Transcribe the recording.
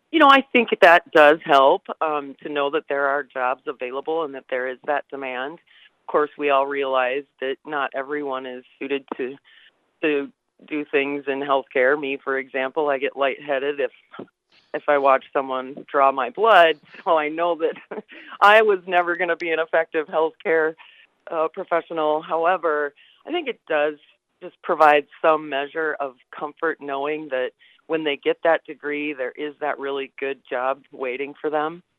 I think that does help to know that there are jobs available and that there is that demand. Of course, we all realize that not everyone is suited to do things in healthcare. Me, for example, I get lightheaded if I watch someone draw my blood, so I know that I was never going to be an effective healthcare professional. However, I think it does just provide some measure of comfort knowing that when they get that degree, there is that really good job waiting for them.